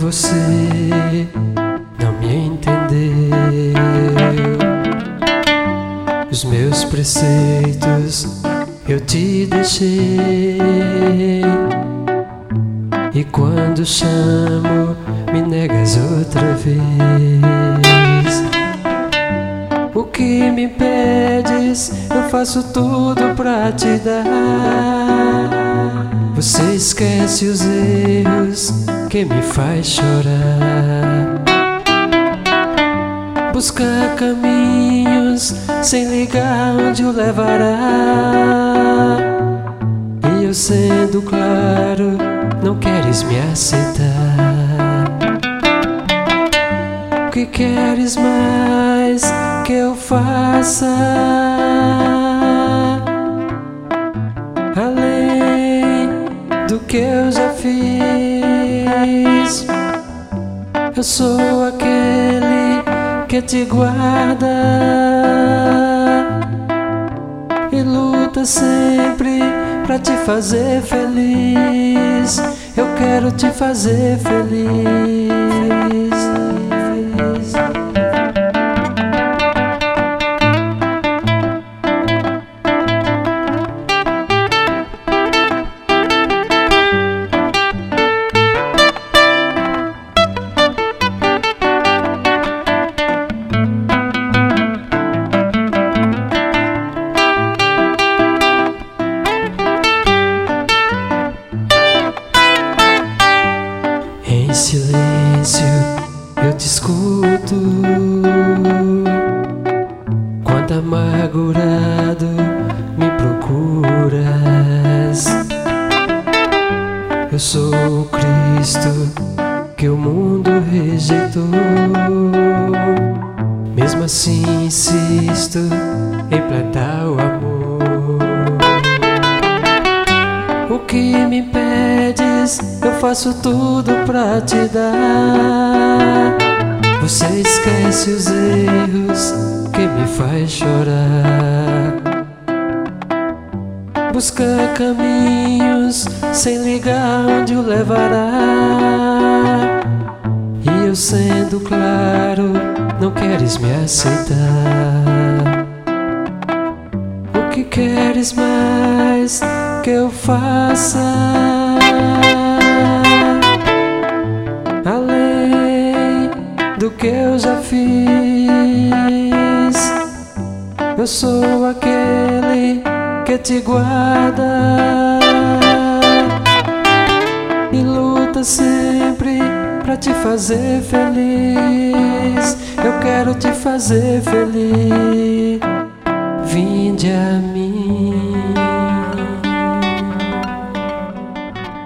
você não me entendeu. Os meus preceitos eu te deixei, e quando chamo me negas outra vez. O que me pedes eu faço tudo pra te dar. Você esquece os erros que me faz chorar. Busca caminhos sem ligar onde o levará. E eu sendo claro, não queres me aceitar. O que queres mais que eu faça? Além do que eu já fiz, eu sou aquele que te guarda e luta sempre pra te fazer feliz. Eu quero te fazer feliz. Em silêncio eu te escuto, quando amargurado me procuras. Eu sou o Cristo que o mundo rejeitou, mesmo assim insisto em plantar o amor. O que me pedes eu faço tudo pra te dar. Você esquece os erros que me faz chorar. Busca caminhos sem ligar onde o levará. E eu sendo claro, não queres me aceitar. O que queres mais que eu faça? Além do que eu já fiz, eu sou aquele que te guarda e luta sempre pra te fazer feliz. Eu quero te fazer feliz. Vinde a mim.